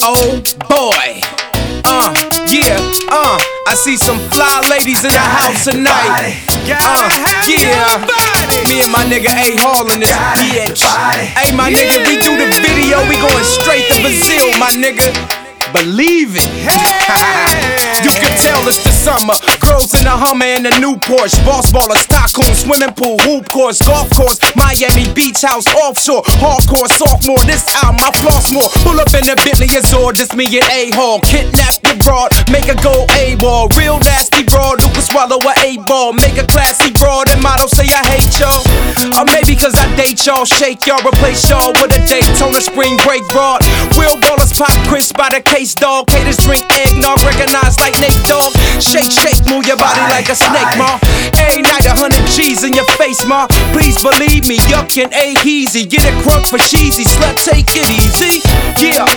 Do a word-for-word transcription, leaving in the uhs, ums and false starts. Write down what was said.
Oh boy, uh, yeah, uh, I see some fly ladies in the house tonight. Uh, yeah, me and my nigga A Hall in this bitch. Hey, my nigga, we do the video, we going straight to Brazil, my nigga. Believe it. You can tell it's the summer. Girls in the Hummer and the new Porsche. Boss baller, Stockholm, swimming pool, hoop course, golf course, Miami beach house, offshore, hardcore, sophomore. This album I floss more. Pull up in the Bentley Azure, just me and A Hall. Kidnap your broad, make her go A-ball. Real nasty broad, who can swallow a A-ball. Make a classy broad, and motto say I hate y'all. Or maybe cause I date y'all, shake y'all, replace y'all with a Daytona spring break broad. Real ballers pop crisp by the case, dog. Haters drink eggnog, recognized like Nate Dogg. Shake, shake, move your body like a snake, ma. Every night a hundred G's in your face, ma. Please believe me, yuck and A-heezy. Get it crunk for cheesy, slut, take it easy. Yeah.